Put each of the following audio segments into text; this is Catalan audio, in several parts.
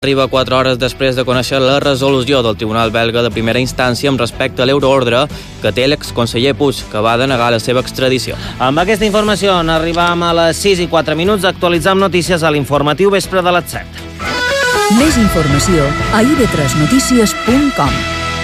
Arriba 4 hores després de conèixer la resolució del Tribunal belga de primera instància amb respecte a l'euroordre que té l'exconseller Puig, que va denegar la seva extradició. Amb aquesta informació arribam a les 6:04. Actualitzam notícies a l'informatiu vespre de les 7. Més informació a ib3notícies.com.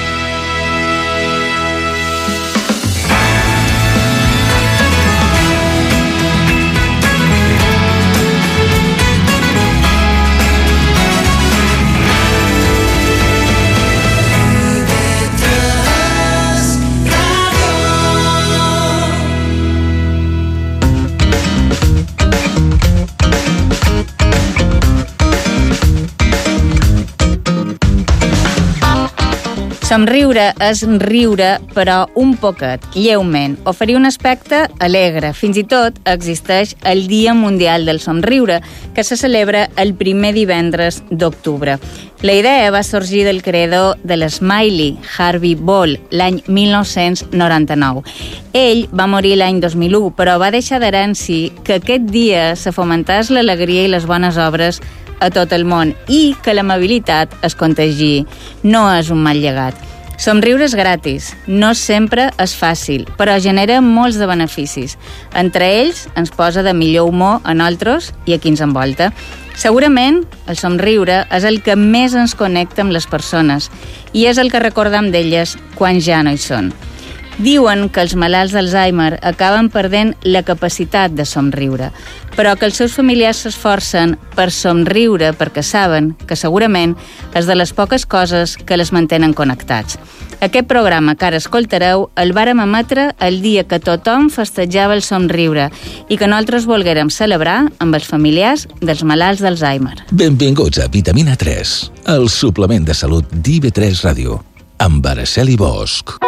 Somriure és riure, però un poquet, lleument, oferir un aspecte alegre. Fins i tot existeix el Dia Mundial del Somriure, que se celebra el primer divendres d'octubre. La idea va sorgir del creador de l'Smiley, Harvey Ball, l'any 1999. Ell va morir l'any 2001, però va deixar d'herència que aquest dia se fomentés l'alegria i les bones obres a tot el món i que l'amabilitat es contagi. No és un mal llegat. Somriure és gratis, no sempre és fàcil, però genera molts de beneficis. Entre ells, ens posa de millor humor a nosaltres i a qui ens envolta. Segurament, el somriure és el que més ens connecta amb les persones i és el que recordam d'elles quan ja no hi són. Diuen que els malalts d'Alzheimer acaben perdent la capacitat de somriure, però que els seus familiars s'esforcen per somriure perquè saben que segurament és de les poques coses que les mantenen connectats. Aquest programa que ara escoltareu el vàrem emetre el dia que tothom festejava el somriure i que nosaltres volguérem celebrar amb els familiars dels malalts d'Alzheimer. Benvinguts a Vitamina 3, el suplement de salut d'IB3 Ràdio, amb Araceli Bosch.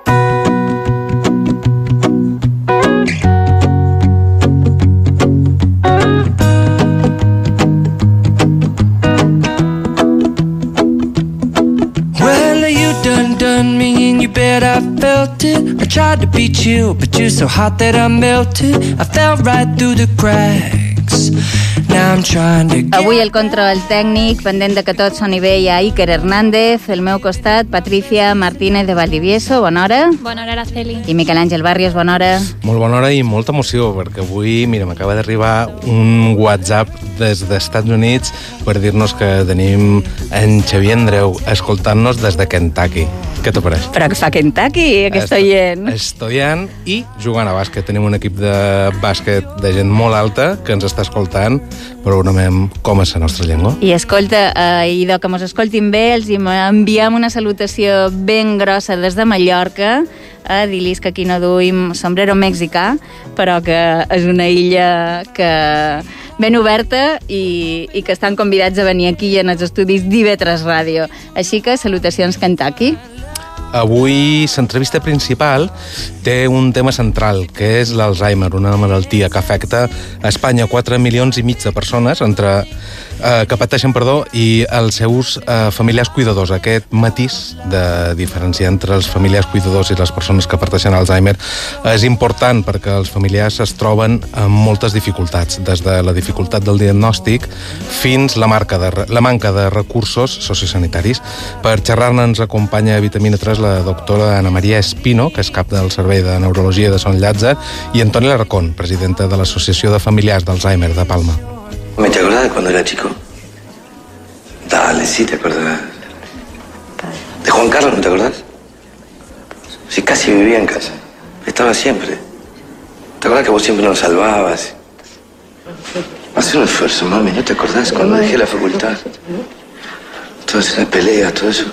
I felt it. I tried to beat you, but you're so hot that I melted. I fell right through the cracks. Now I'm trying to get... Avui el control tècnic, pendent de que tot soni bé, hi ha Iker Hernández, al meu costat, Patricia Martínez de Valdivieso, bona hora. Bona hora, Araceli. I Miquel Àngel Barrios, bona hora. Molt bona hora i molta emoció, perquè avui, mira, m'acaba d'arribar un WhatsApp des dels Estats Units per dir-nos que tenim en Xavier Andreu escoltant-nos des de Kentucky. Què t'ho pareix? Però que fa Kentucky, aquesta oient. Estudiant i jugant a bàsquet. Tenim un equip de bàsquet de gent molt alta que ens està escoltant, però veurem com és la nostra llengua. I escolta, idò que mos escoltin bé, els enviem una salutació ben grossa des de Mallorca, dir-los que aquí no duim sombrero mexicà, però que és una illa que ben oberta i que estan convidats a venir aquí en els estudis d'IB3 Ràdio. Així que salutacions Kentucky. Avui l'entrevista principal té un tema central, que és l'Alzheimer, una malaltia que afecta a Espanya 4,5 milions de persones que pateixen i els seus familiars cuidadors. Aquest matís de diferència entre els familiars cuidadors i les persones que pateixen Alzheimer és important perquè els familiars es troben amb moltes dificultats, des de la dificultat del diagnòstic fins la manca de recursos sociosanitaris. Per xerrar-ne ens acompanya a Vitamina 3 la doctora Ana Maria Espino, que és cap del Servei de Neurologia de Sant Llàtzer, i Antoni Larracón, presidenta de l'Associació de Familiars d'Alzheimer de Palma. ¿Te acordás de cuando era chico? Dale, sí, te acordás. ¿De Juan Carlos no te acordás? Sí, casi vivía en casa. Estaba siempre. ¿Te acordás que vos siempre nos salvabas? Haz un esfuerzo, mami, ¿no te acordás cuando dejé la facultad? Todas esas peleas, todo eso.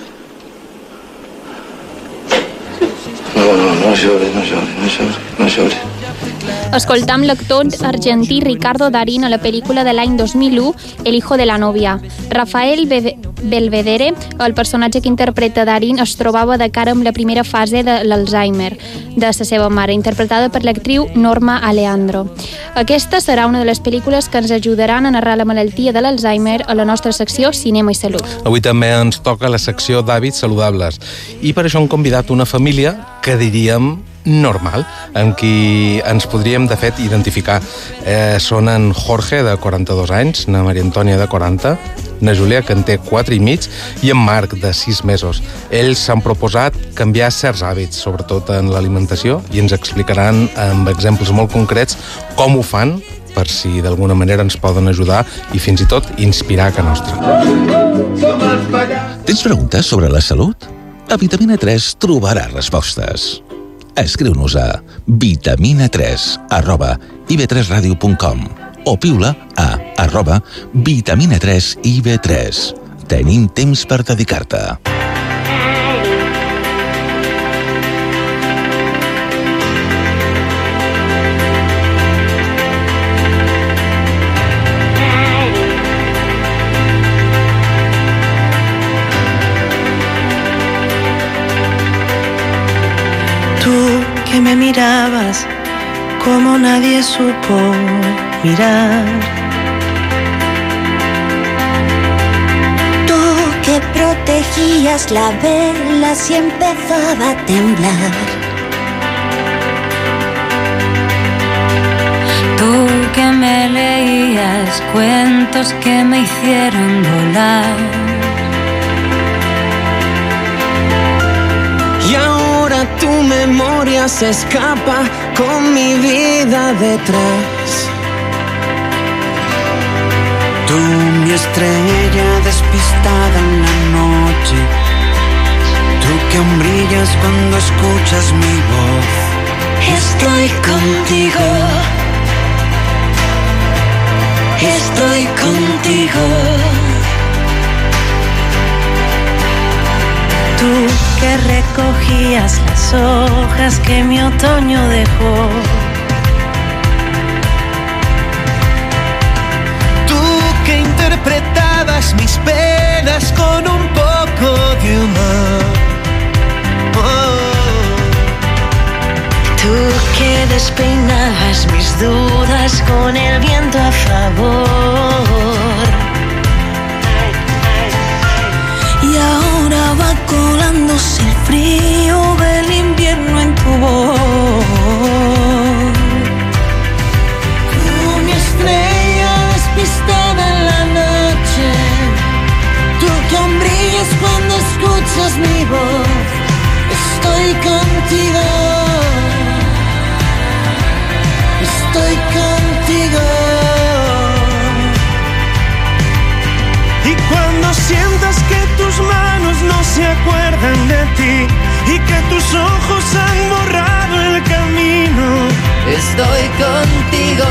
No llores. Escoltam l'actor argentí Ricardo Darín a la pel·lícula de l'any 2001, El hijo de la novia. Rafael Belvedere, el personatge que interpreta Darín, es trobava de cara amb la primera fase de l'Alzheimer de la seva mare, interpretada per l'actriu Norma Aleandro. Aquesta serà una de les pel·lícules que ens ajudaran a narrar la malaltia de l'Alzheimer a la nostra secció Cinema i Salut. Avui també ens toca la secció d'hàbits saludables i per això hem convidat una família que diríem normal, amb qui ens podríem, de fet, identificar. Són en Jorge, de 42 anys, na Maria Antònia, de 40, na Júlia, que en té 4 i mig, i en Marc, de 6 mesos. Ells s'han proposat canviar certs hàbits, sobretot en l'alimentació, i ens explicaran amb exemples molt concrets com ho fan, per si d'alguna manera ens poden ajudar i fins i tot inspirar a Ca Nostra. Tens preguntes sobre la salut? A Vitamina 3 trobaràs respostes. Escriu-nos a vitamina3@ib3radio.com o piula a @vitamina3ib3. Tenim temps per dedicar-te. Que me mirabas como nadie supo mirar. Tú que protegías la vela si empezaba a temblar. Tú que me leías cuentos que me hicieron volar. Y ahora tu memoria se escapa con mi vida detrás. Tú, mi estrella despistada en la noche. Tú que aún brillas cuando escuchas mi voz. Estoy contigo. Estoy contigo. Tú que recogías las hojas que mi otoño dejó. Tú que interpretabas mis penas con un poco de humor. Tú que despeinabas mis dudas con el viento a favor. Y ahora va colándose el frío del invierno en tu voz. Tú, mi estrella despistada en la noche. Tú que aún brillas cuando escuchas mi voz. Estoy contigo. Estoy contigo. Y cuando sientas que tus manos no se acuerdan de ti y que tus ojos han borrado el camino, estoy contigo.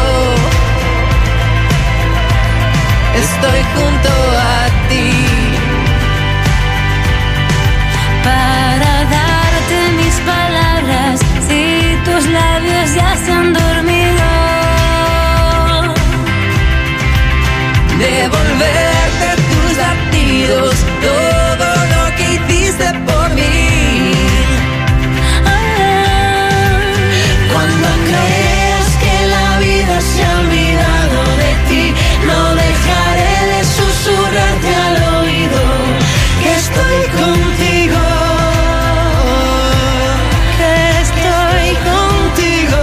Estoy junto a ti. Para darte mis palabras, si tus labios ya se han dormido. Devolverte tus latidos, todo lo que hiciste por mí. Cuando creas que la vida se ha olvidado de ti, no dejaré de susurrarte al oído que estoy contigo. Que estoy contigo.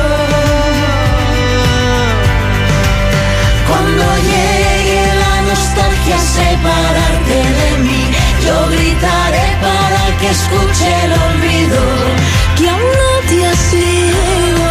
Cuando llegue la nostalgia a separarte de mí, yo gritaré para que escuche el olvido que aún no te has ido,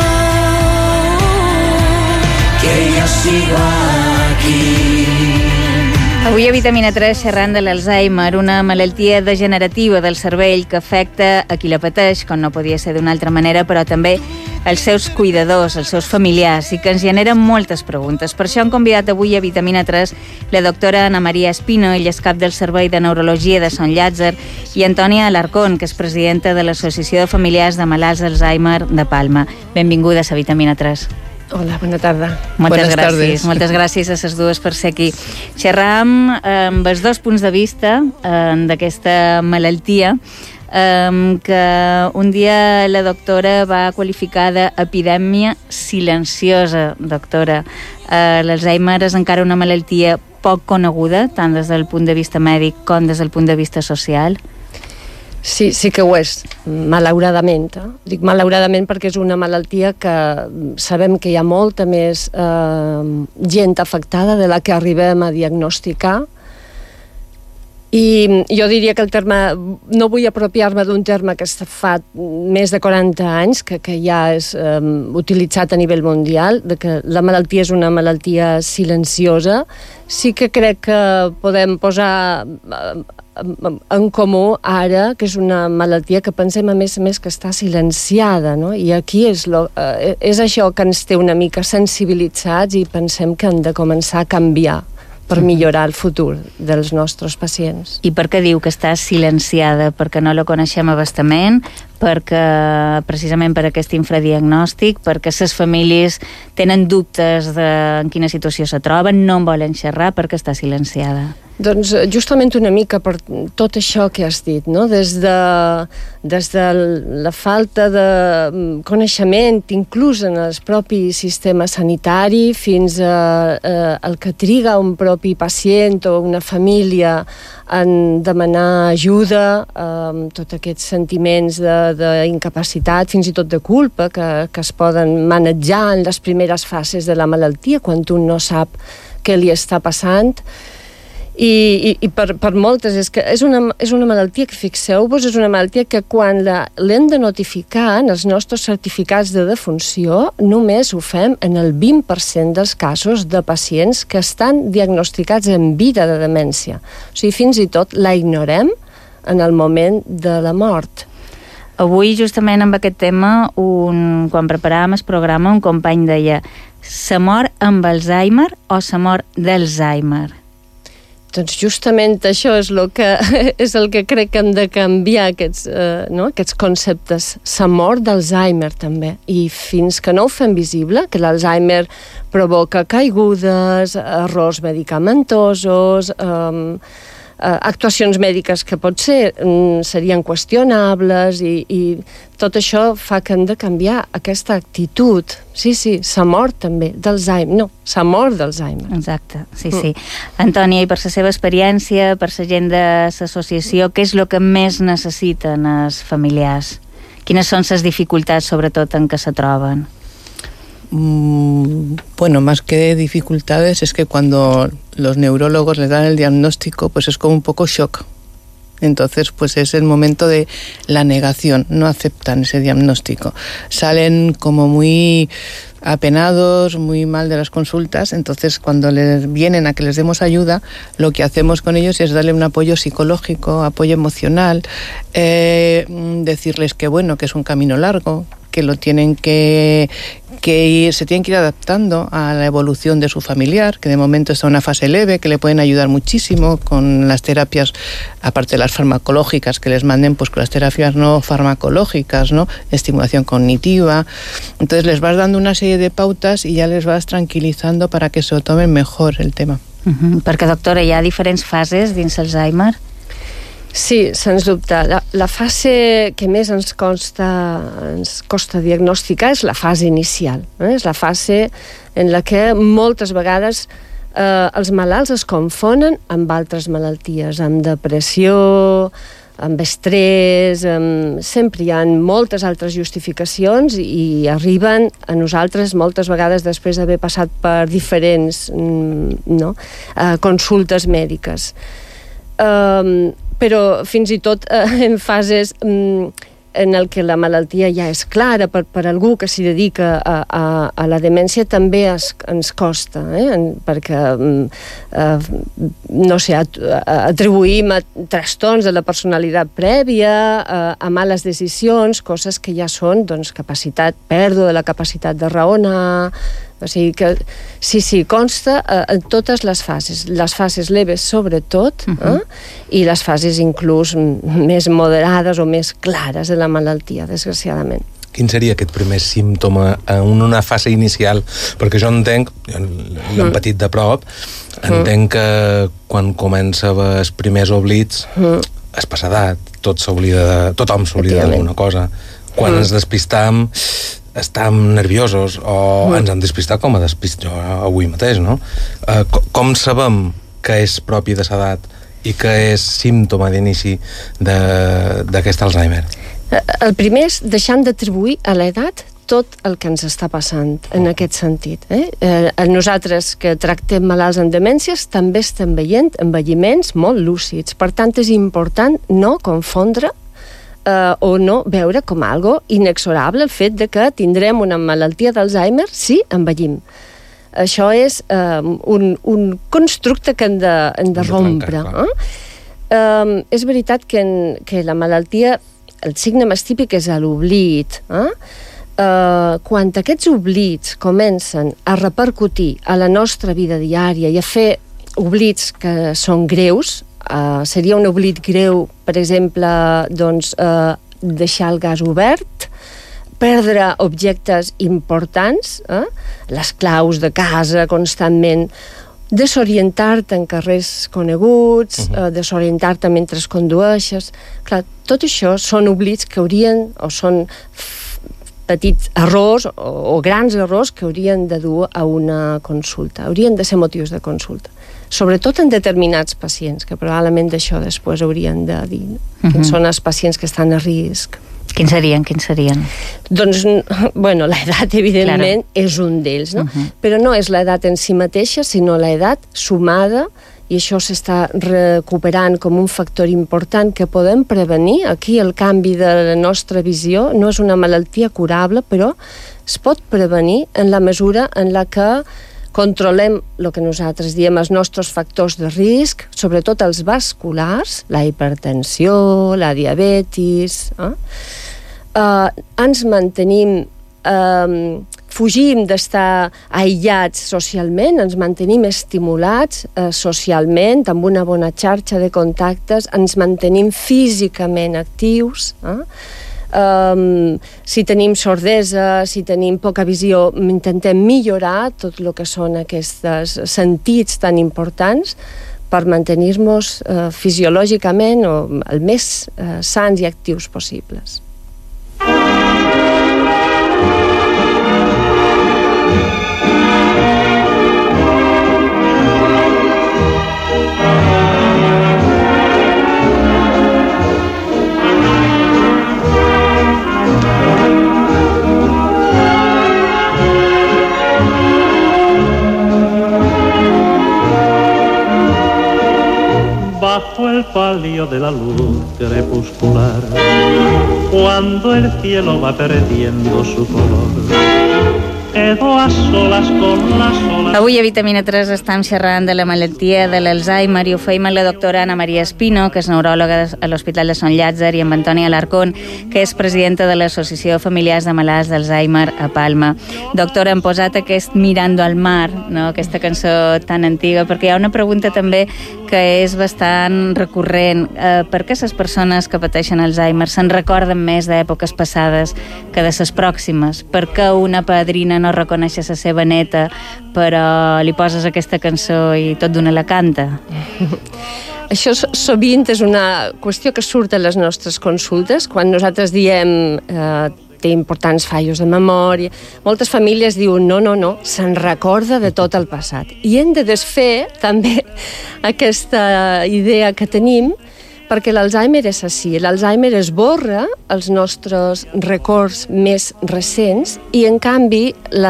que yo sigo aquí. Avui a Vitamina 3 xerrant de l'Alzheimer, una malaltia degenerativa del cervell que afecta a qui la pateix, com no podia ser d'una altra manera, però també els seus cuidadors, els seus familiars, i que ens generen moltes preguntes. Per això hem convidat avui a Vitamina 3 la doctora Ana Maria Espino, ella és cap del Servei de Neurologia de Sant Llàtzer, i Antònia Alarcón, que és presidenta de l'Associació de Familiars de Malalts d'Alzheimer de Palma. Benvingudes a Vitamina 3. Hola, bona tarda. Moltes gràcies. Moltes gràcies a les dues per ser aquí. Xerram amb els dos punts de vista d'aquesta malaltia, que un dia la doctora va qualificar d'epidèmia silenciosa, doctora. L'Alzheimer és encara una malaltia poc coneguda, tant des del punt de vista mèdic com des del punt de vista social? Sí que ho és, malauradament. Dic malauradament perquè és una malaltia que sabem que hi ha molta més gent afectada de la que arribem a diagnosticar. I jo diria que el terme, no vull apropiar-me d'un terme que fa més de 40 anys, que ja és utilitzat a nivell mundial, de que la malaltia és una malaltia silenciosa. Sí que crec que podem posar en comú ara que és una malaltia que pensem a més que està silenciada, no? I aquí és això que ens té una mica sensibilitzats i pensem que hem de començar a canviar per millorar el futur dels nostres pacients. I per què diu que està silenciada? Perquè no la coneixem a bastament, perquè precisament per aquest infradiagnòstic, perquè les famílies tenen dubtes de en quina situació se troben, no en volen xerrar, perquè està silenciada. Doncs justament una mica per tot això que has dit, no? Des de la falta de coneixement, inclús en el propi sistema sanitari, fins al que triga un propi pacient o una família en demanar ajuda, tots aquests sentiments d'incapacitat, fins i tot de culpa, que es poden manejar en les primeres fases de la malaltia, quan un no sap què li està passant. I per moltes, és una malaltia que, fixeu-vos, és una malaltia que quan l'hem de notificar en els nostres certificats de defunció, només ho fem en el 20% dels casos de pacients que estan diagnosticats en vida de demència. O sigui, fins i tot la ignorem en el moment de la mort. Avui, justament amb aquest tema, quan preparàvem el programa, un company deia: se mor amb Alzheimer o se mor d'Alzheimer? Doncs justament això és el que crec que hem de canviar, aquests conceptes. Se mor d'Alzheimer també, i fins que no ho fem visible, que l'Alzheimer provoca caigudes, errors medicamentosos, actuacions mèdiques que potser serien qüestionables, i tot això fa que hem de canviar aquesta actitud. Sí, s'ha mort també d'Alzheimer. No, s'ha mort d'Alzheimer. Exacte, sí. Antònia, i per la seva experiència, per la gent de l'associació, què és el que més necessiten els familiars? Quines són les dificultats, sobretot, en què se troben? Bueno, más que dificultades es que cuando los neurólogos les dan el diagnóstico, pues es como un poco shock. Entonces, pues es el momento de la negación, no aceptan ese diagnóstico. Salen como muy apenados, muy mal de las consultas. Entonces, cuando les vienen a que les demos ayuda, lo que hacemos con ellos es darle un apoyo psicológico, apoyo emocional, decirles que bueno, que es un camino largo, que lo tienen que ir, se tienen que ir adaptando a la evolución de su familiar, que de momento está en una fase leve, que le pueden ayudar muchísimo con las terapias, aparte de las farmacológicas que les manden, pues con las terapias no farmacológicas, ¿no? Estimulación cognitiva. Entonces les vas dando una serie de pautas y ya les vas tranquilizando para que se lo tomen mejor el tema. Perquè, doctora, hi ha diferents fases dins Alzheimer? Sí, sens dubte. La fase que més ens costa diagnosticar és la fase inicial. És la fase en la que moltes vegades els malalts es confonen amb altres malalties, amb depressió, amb estrès, sempre hi ha moltes altres justificacions i arriben a nosaltres moltes vegades després d'haver passat per diferents consultes mèdiques. Però fins i tot en fases en el que la malaltia ja és clara per algú que s'hi dedica a la demència també ens costa, perquè no sé, atribuïm a trastorns de la personalitat prèvia, a males decisions, coses que ja són pèrdua de la capacitat de raonar. O sigui que sí, consta en totes les fases leves sobretot, i les fases inclús més moderades o més clares de la malaltia, desgraciadament. Quin seria aquest primer símptoma en una fase inicial? Perquè jo entenc, l'hem patit de prop, entenc que quan comença els primers oblits és passadat, tothom s'oblida d'alguna cosa. Quan ens despistam estem nerviosos o ens han despistat com a despist jo avui mateix, no? Com sabem que és propi de l'edat i què és símptoma d'inici d'aquest Alzheimer? El primer és deixant d'atribuir a l'edat tot el que ens està passant en aquest sentit. Nosaltres que tractem malalts amb demències també estem veient envelliments molt lúcids. Per tant, és important no confondre o no veure com algo inexorable el fet de que tindrem una malaltia d'Alzheimer si envellim. Això és un constructe que hem de rompre. És veritat que la malaltia, el signe més típic és l'oblit. Quan aquests oblits comencen a repercutir a la nostra vida diària i a fer oblits que són greus, seria un oblit greu, per exemple, doncs, deixar el gas obert, perdre objectes importants, les claus de casa constantment, desorientar-te en carrers coneguts, desorientar-te mentre condueixes. Clar, tot això són oblits que haurien, o són petits errors o grans errors que haurien de dur a una consulta, haurien de ser motius de consulta. Sobretot en determinats pacients, que probablement d'això després haurien de dir quins són els pacients que estan a risc. Quins serien? Doncs, bueno, l'edat, evidentment, és un d'ells, no? Però no és l'edat en si mateixa, sinó l'edat sumada, i això s'està recuperant com un factor important que podem prevenir. Aquí el canvi de la nostra visió no és una malaltia curable, però es pot prevenir en la mesura en la que controlem el que nosaltres diem els nostres factors de risc, sobretot els vasculars, la hipertensió, la diabetis. Ens mantenim, fugim d'estar aïllats socialment, ens mantenim estimulats socialment, amb una bona xarxa de contactes, ens mantenim físicament actius. Si tenim sordesa, si tenim poca visió, intentem millorar tot el que són aquests sentits tan importants per mantenir-nos fisiològicament o el més sants i actius possibles. Bajo el palio de la luz crepuscular, cuando el cielo va perdiendo su color, quedo a solas con las olas. Avui a Vitamina 3 estem xerrant de la malaltia de l'Alzheimer i ho feim amb la doctora Ana Maria Espino, que és neuròloga a l'Hospital de Sant Llàtzer, i amb Antònia Alarcón, que és presidenta de l'Associació de Familiars de Malalts d'Alzheimer a Palma. Doctora, hem posat aquest Mirando al mar, no? Aquesta cançó tan antiga, perquè hi ha una pregunta també que és bastant recurrent. Per què les persones que pateixen Alzheimer se'n recorden més d'èpoques passades que de les pròximes? Per què una padrina no reconeix la seva neta, però li poses aquesta cançó i tot d'una la canta? Això sovint és una qüestió que surt a les nostres consultes. Quan nosaltres diem té importants fallos de memòria, moltes famílies diuen no, se'n recorda de tot el passat. I hem de desfer també aquesta idea que tenim, perquè l'Alzheimer és així. L'Alzheimer esborra els nostres records més recents i, en canvi,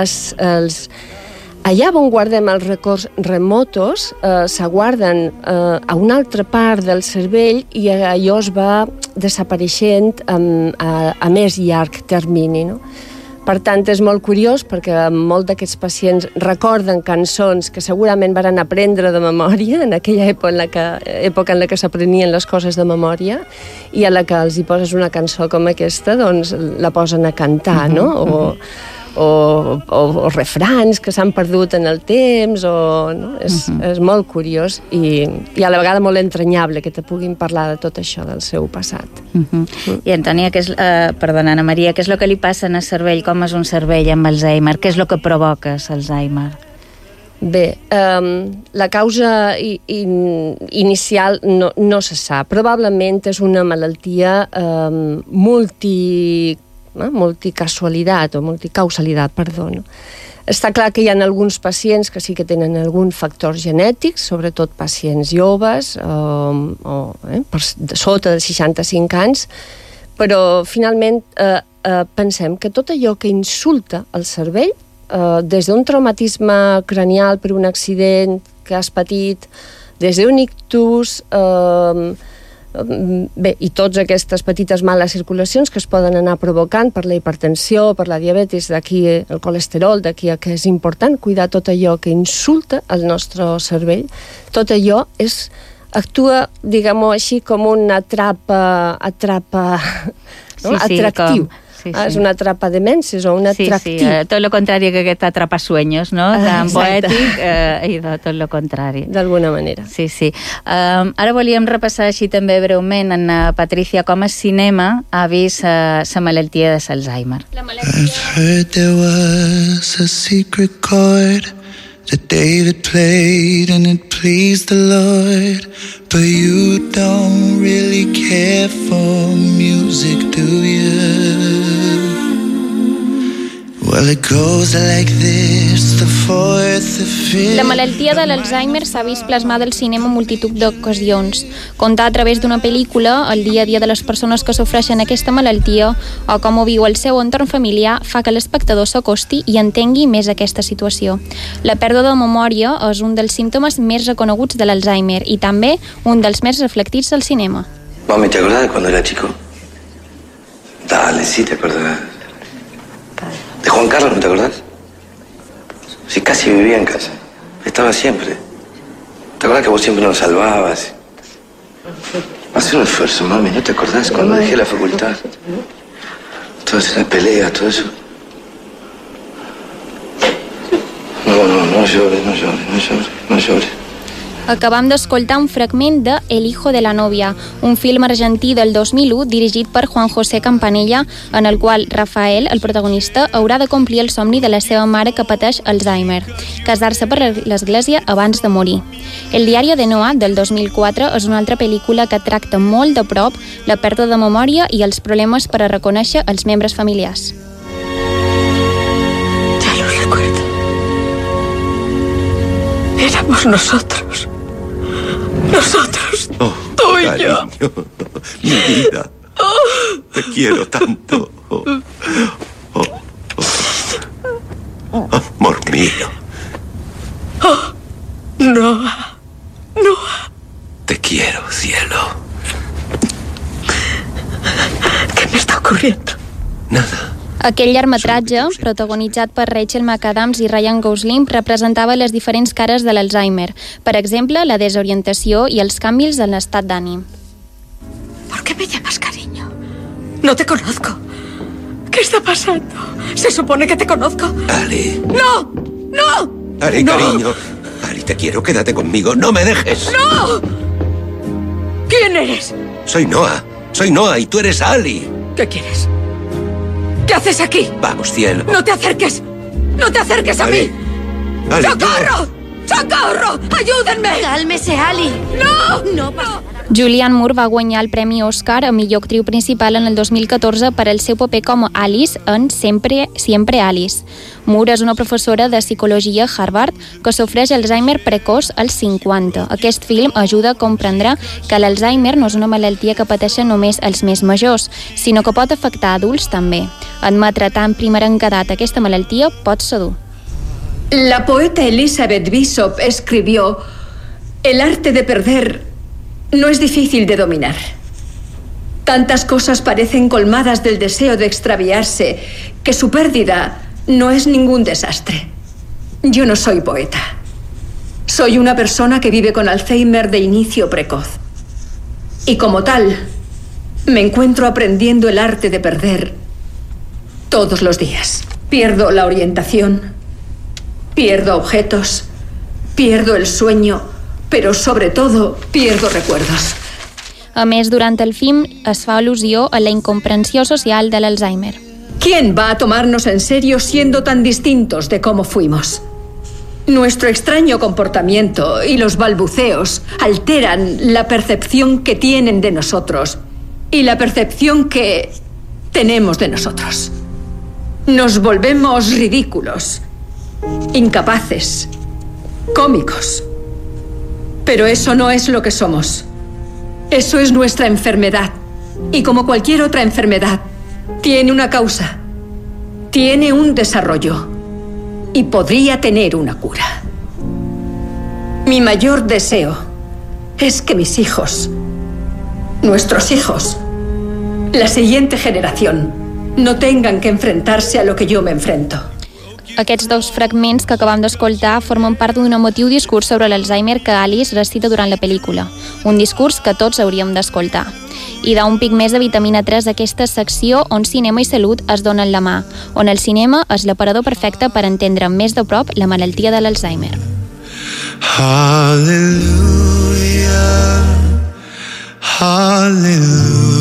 allà on guardem els records remotos se guarden a una altra part del cervell i allò es va desapareixent a més llarg termini, no? Per tant, és molt curiós perquè molts d'aquests pacients recorden cançons que segurament van aprendre de memòria en aquella època en la que s'aprenien les coses de memòria, i a la que els hi poses una cançó com aquesta, doncs la posen a cantar, no? O refrans que s'han perdut en el temps, no? És molt curiós i a la vegada molt entranyable que te puguin parlar de tot això del seu passat. I Antònia, perdona, Ana Maria, què és el que li passa al cervell? Com és un cervell amb Alzheimer? Què és el que provoca Alzheimer? Bé, la causa inicial no se sap. Probablement és una malaltia multicausalitat, perdó. Està clar que hi ha alguns pacients que sí que tenen algun factor genètic, sobretot pacients joves sota de 65 anys, però finalment pensem que tot allò que insulta el cervell, des d'un traumatisme cranial per un accident que has patit, des d'un ictus, i totes aquestes petites males circulacions que es poden anar provocant per la hipertensió, per la diabetis, d'aquí el colesterol, d'aquí que és important cuidar tot allò que insulta el nostre cervell. Tot allò actua, diguem-ho així, com una atrapa no? Atractiu. És una atrapa de menses o un atractiu. Tot el contrari que aquest atrapa sueños, no? Tan poètic i tot el contrari. D'alguna manera. Sí. Ara volíem repassar així també breument, en Patricia, com el cinema ha vist la malaltia de l'Alzheimer. I've heard there was a secret chord that David played and it pleased the Lord, but you don't really care for music, do you? Well, it goes like this, the fourth, the fifth. La malaltia de l'Alzheimer s'ha vist plasmada al cinema en multitud d'ocasions. Contar a través d'una pel·lícula el dia a dia de les persones que sofreixen aquesta malaltia o com ho viu el seu entorn familiar fa que l'espectador s'acosti i entengui més aquesta situació. La pèrdua de memòria és un dels símptomes més reconeguts de l'Alzheimer i també un dels més reflectits al cinema. Mami, ¿te acordás de cuando era chico? Dale, sí, te acordás. ¿De Juan Carlos no te acordás? Sí, casi vivía en casa. Estaba siempre. ¿Te acordás que vos siempre nos salvabas? Hacé un esfuerzo, mami, ¿no te acordás? Cuando dejé la facultad. Todas esas peleas, todo eso. No llores. Acabam d'escoltar un fragment de El hijo de la novia, un film argentí del 2001 dirigit per Juan José Campanella, en el qual Rafael, el protagonista, haurà de complir el somni de la seva mare que pateix Alzheimer, casar-se per l'església abans de morir. El diari de Noah, del 2004, és una altra pel·lícula que tracta molt de prop la pèrdua de memòria i els problemes per a reconèixer els membres familiars. Ya lo recuerdo. Éramos nosotros. Nosotros, tú y yo. Mi vida, te quiero tanto. Amor mío. Noah. Te quiero, cielo. ¿Qué me está ocurriendo? Nada. Aquell llargmetratge, protagonitzat per Rachel McAdams i Ryan Gosling, representava les diferents cares de l'Alzheimer. Per exemple, la desorientació i els canvis en l'estat d'ànim. ¿Por qué me llamas cariño? No te conozco. ¿Qué está pasando? Se supone que te conozco. Ali. ¡No! Ali, no. Cariño. Ali, te quiero, quédate conmigo. ¡No me dejes! ¡No! ¿Quién eres? Soy Noah y tú eres Ali. ¿Qué quieres? ¿Qué haces aquí? Vamos, cielo. ¡No te acerques! ¡No te acerques a mí! Ali, ¡Socorro! ¡Socorro! ¡Ayúdenme! Cálmese, Ali. No. Julianne Moore va guanyar el Premi Oscar a millor actriu principal en el 2014 per al seu paper com Alice en Siempre Alice. Moore és una professora de psicologia a Harvard que sofreix Alzheimer precoç als 50. Aquest film ajuda a comprendre que l'Alzheimer no és una malaltia que pateixen només els més majors, sinó que pot afectar adults també. Admetre tan primerencadat aquesta malaltia pot ser dur. La poeta Elizabeth Bishop escribió: el arte de perder no es difícil de dominar. Tantas cosas parecen colmadas del deseo de extraviarse que su pérdida no es ningún desastre. Yo no soy poeta. Soy una persona que vive con Alzheimer de inicio precoz. Y como tal, me encuentro aprendiendo el arte de perder todos los días. Pierdo la orientación, pierdo objetos, pierdo el sueño, però sobre todo pierdo recuerdos. A més, durant el film es fa al·lusió a la incomprensió social de l'Alzheimer. ¿Quién va a tomarnos en serio siendo tan distintos de cómo fuimos? Nuestro extraño comportamiento y los balbuceos alteran la percepción que tienen de nosotros y la percepción que tenemos de nosotros. Nos volvemos ridículos incapaces, cómicos. Pero eso no es lo que somos. Eso es nuestra enfermedad. Y como cualquier otra enfermedad, tiene una causa, tiene un desarrollo y podría tener una cura. Mi mayor deseo es que mis hijos, nuestros hijos, la siguiente generación, no tengan que enfrentarse a lo que yo me enfrento. Aquests dos fragments que acabam d'escoltar formen part d'un emotiu discurs sobre l'Alzheimer que Alice recita durant la pel·lícula. Un discurs que tots hauríem d'escoltar. I d'un pic més de vitamina 3 d'aquesta secció on cinema i salut es donen la mà, on el cinema és l'aparador perfecte per entendre més de prop la malaltia de l'Alzheimer. Hallelujah, hallelujah.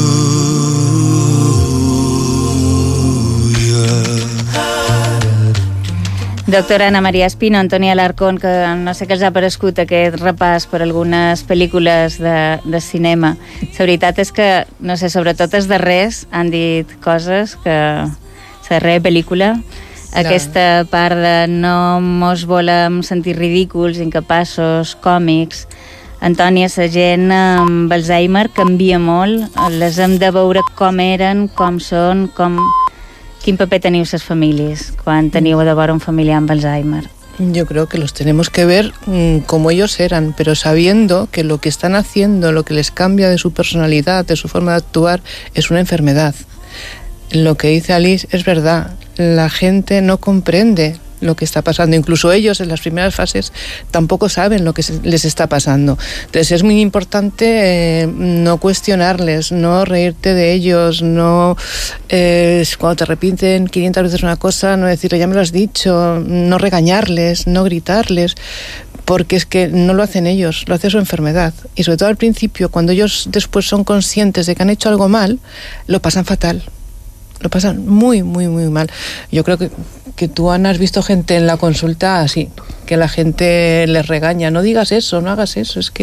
Doctora Ana Maria Espino, Antoni Alarcón, que no sé què els ha parescut aquest repàs per algunes pel·lícules de cinema. La veritat és que, no sé, sobretot els darrers han dit coses que la darrera pel·lícula, aquesta part de no mos volem sentir ridículs, incapaços, còmics. Antònia, la gent amb Alzheimer canvia molt, les hem de veure com eren, com són, com... Quin paper teniu les famílies quan teniu de veure un familiar amb Alzheimer? Yo creo que los tenemos que ver como ellos eran, pero sabiendo que lo que están haciendo, lo que les cambia de su personalidad, de su forma de actuar, es una enfermedad. Lo que dice Alice es verdad, la gente no comprende lo que está pasando, incluso ellos en las primeras fases tampoco saben lo que les está pasando. Entonces es muy importante no cuestionarles, no reírte de ellos, no cuando te repiten 500 veces una cosa, no decirle ya me lo has dicho, no regañarles, no gritarles, porque es que no lo hacen ellos, lo hace su enfermedad. Y sobre todo al principio, cuando ellos después son conscientes de que han hecho algo mal, lo pasan fatal. Lo pasan muy, muy, muy mal. Yo creo que tú, Ana, has visto gente en la consulta así, que la gente les regaña, no digas eso, no hagas eso. Es que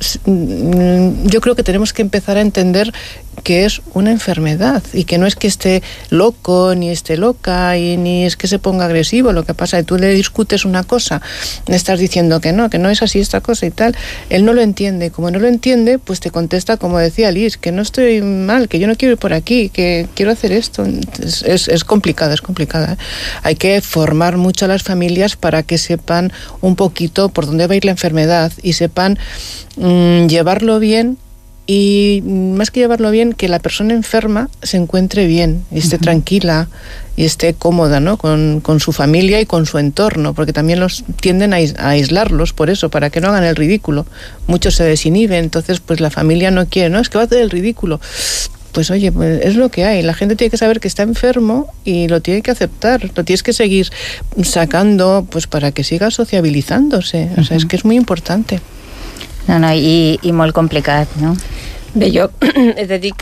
yo creo que tenemos que empezar a entender que es una enfermedad y que no es que esté loco ni esté loca y ni es que se ponga agresivo. Lo que pasa es que tú le discutes una cosa, le estás diciendo que no es así esta cosa y tal, él no lo entiende. Como no lo entiende, pues te contesta, como decía Liz, que no estoy mal, que yo no quiero ir por aquí, que quiero hacer esto. Es complicada, es complicada, ¿eh? Hay que formar mucho a las familias para que sepan un poquito por dónde va a ir la enfermedad y sepan llevarlo bien. Y más que llevarlo bien, que la persona enferma se encuentre bien y esté tranquila y esté cómoda, ¿no? Con su familia y con su entorno, porque también los tienden a aislarlos por eso, para que no hagan el ridículo. Muchos se desinhiben, entonces pues la familia no quiere, no, es que va a hacer el ridículo. Pues oye, pues es lo que hay. La gente tiene que saber que está enfermo y lo tiene que aceptar. Lo tienes que seguir sacando pues para que siga sociabilizándose. O sea, es que es muy importante. No, i molt complicat, no? Bé, jo he de dir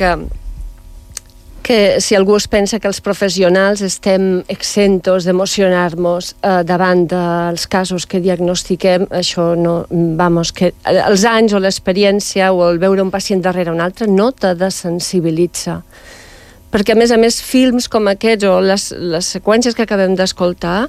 que si algú es pensa que els professionals estem exentos d'emocionar-nos davant dels casos que diagnostiquem, això no, vamos, que els anys o l'experiència o el veure un pacient darrere un altre no te desensibilitza. Perquè, a més, films com aquests o les seqüències que acabem d'escoltar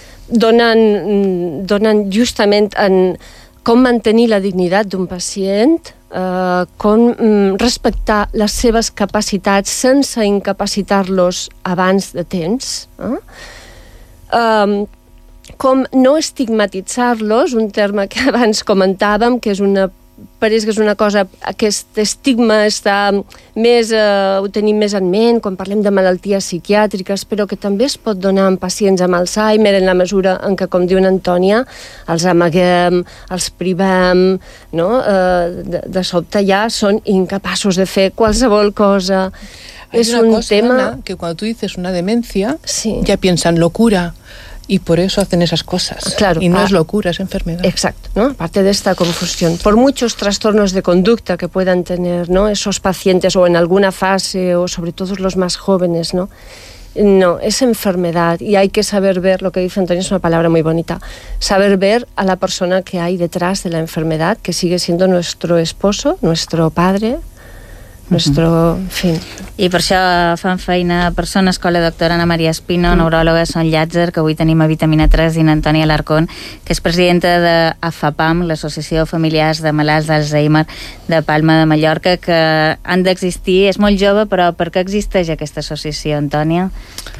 donen justament en com mantenir la dignitat d'un pacient, com respectar les seves capacitats sense incapacitar-los abans de temps, com no estigmatitzar-los, un terme que abans comentàvem, que pareix que és una cosa, aquest estigma està més, ho tenim més en ment quan parlem de malalties psiquiàtriques, però que també es pot donar en pacients amb Alzheimer en la mesura en què, com diu Antònia, els amaguem, els privem, no? De sobte ja són incapaços de fer qualsevol cosa. Es un tema, Ana, que cuando tú dices una demencia, ya piensan locura. Y por eso hacen esas cosas. Claro, y no es locura, es enfermedad. Exacto, ¿no? Aparte de esta confusión. Por muchos trastornos de conducta que puedan tener, ¿no? Esos pacientes o en alguna fase, o sobre todo los más jóvenes, ¿no? No, es enfermedad y hay que saber ver, lo que dice Antonio es una palabra muy bonita, saber ver a la persona que hay detrás de la enfermedad, que sigue siendo nuestro esposo, nuestro padre, En fin. I per això fan feina persones com la doctora Ana Maria Espino, neuròloga Son Llàtzer, que avui tenim a Vitamina 3, i Antònia Alarcón, que és presidenta de AFAPAM, l'Associació de Familiars de Malalts d'Alzheimer de Palma de Mallorca, que han d'existir. És molt jove, però per què existeix aquesta associació, Antònia?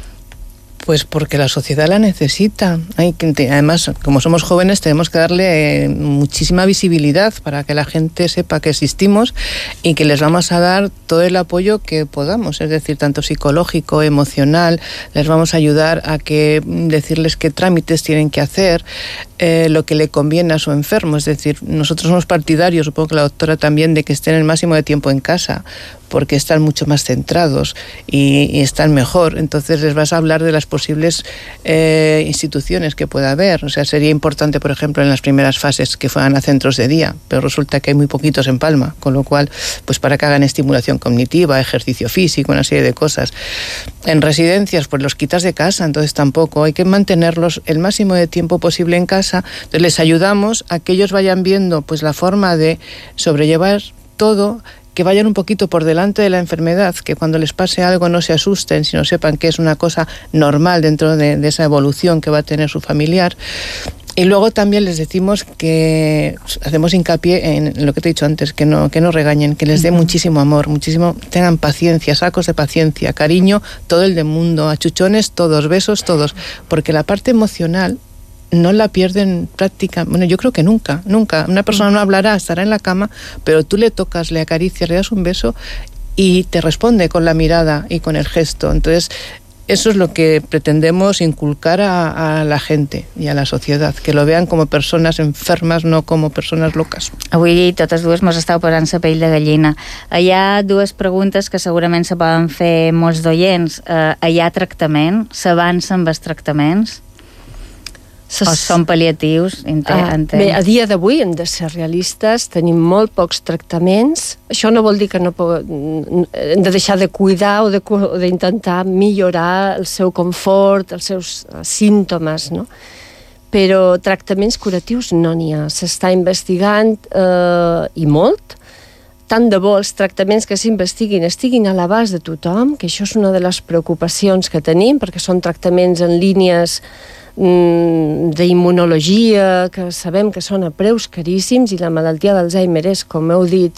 Pues porque la sociedad la necesita. Además, como somos jóvenes, tenemos que darle muchísima visibilidad para que la gente sepa que existimos y que les vamos a dar todo el apoyo que podamos, es decir, tanto psicológico, emocional, les vamos a ayudar a decirles qué trámites tienen que hacer, lo que le conviene a su enfermo. Es decir, nosotros somos partidarios, supongo que la doctora también, de que estén el máximo de tiempo en casa, porque están mucho más centrados y están mejor. Entonces les vas a hablar de las posibles instituciones que pueda haber. O sea, sería importante, por ejemplo, en las primeras fases que fueran a centros de día, pero resulta que hay muy poquitos en Palma, con lo cual, pues para que hagan estimulación cognitiva, ejercicio físico, una serie de cosas. En residencias, pues los quitas de casa, entonces tampoco. Hay que mantenerlos el máximo de tiempo posible en casa. Entonces les ayudamos a que ellos vayan viendo pues la forma de sobrellevar todo, que vayan un poquito por delante de la enfermedad, que cuando les pase algo no se asusten, sino sepan que es una cosa normal dentro de esa evolución que va a tener su familiar. Y luego también les decimos que hacemos hincapié en lo que te he dicho antes, que no regañen, que les dé muchísimo amor, tengan paciencia, sacos de paciencia, cariño, todo el del mundo, achuchones todos, besos todos, porque la parte emocional no la pierden prácticamente, yo creo que nunca. Una persona no hablará, estará en la cama, pero tú le tocas, le acaricias, le das un beso y te responde con la mirada y con el gesto. Entonces, eso es lo que pretendemos inculcar a la gente y a la sociedad, que lo vean como personas enfermas, no como personas locas. Avui totes dues mos estàu posant la pell de gallina. Hi ha dues preguntes que segurament se poden fer molts d'oients. Hi ha tractament? S'avança amb els tractaments? O són pal·liatius? Bé, a dia d'avui hem de ser realistes, tenim molt pocs tractaments. Això no vol dir que hem de deixar de cuidar o d'intentar millorar el seu confort, els seus símptomes, no? Però tractaments curatius no n'hi ha. S'està investigant i molt. Tant de bo els tractaments que s'investiguin estiguin a l'abast de tothom, que això és una de les preocupacions que tenim, perquè són tractaments en línies d'immunologia, que sabem que són a preus caríssims, i la malaltia d'Alzheimer és, com heu dit,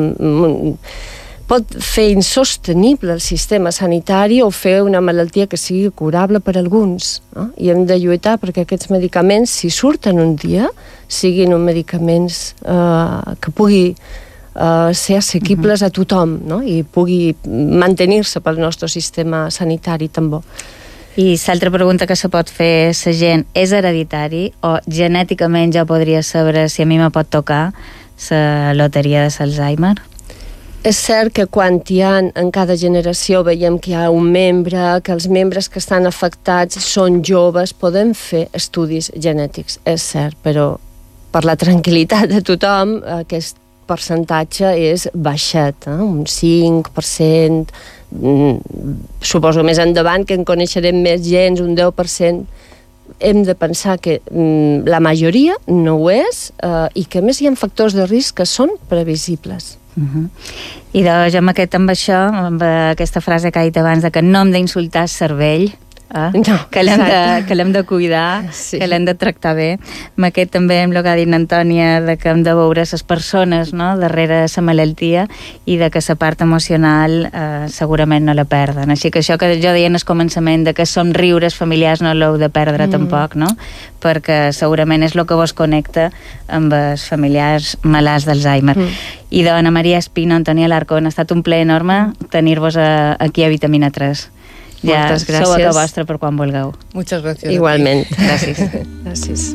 pot fer insostenible el sistema sanitari o fer una malaltia que sigui curable per alguns, no? I hem de lluitar perquè aquests medicaments, si surten un dia, siguin uns medicaments que pugui ser assequibles a tothom, no? I pugui mantenir-se pel nostre sistema sanitari tan bo. I l'altra pregunta que se pot fer la gent, és hereditari o genèticament jo podria saber si a mi me pot tocar la loteria de l'Alzheimer? És cert que quan hi ha, en cada generació veiem que hi ha un membre, que els membres que estan afectats són joves, podem fer estudis genètics, és cert, però per la tranquil·litat de tothom aquest percentatge és baixet, un 5%, suposo més endavant que en coneixerem més gens, un 10%. Hem de pensar que la majoria no ho és i que a més hi ha factors de risc que són previsibles. I doncs amb aquesta frase que ha dit abans de que no hem d'insultar el cervell, que l'hem de cuidar, que l'hem de tractar bé. Amb aquest també, amb el que ha dit Antònia, que hem de veure les persones darrere la malaltia i de que la part emocional segurament no la perden. Així que això que jo deia en el començament, de que somriures familiars no l'heu de perdre tampoc, no? Perquè segurament és el que vos connecta amb els familiars malalts d'Alzheimer. I de Ana Maria Espino, Antònia Alarcón, ha estat un plaer enorme tenir-vos aquí a Vitamina 3. Ja sou a vostre per quan vulgueu. Muchas gracias. Igualment. Gràcies. Gràcies.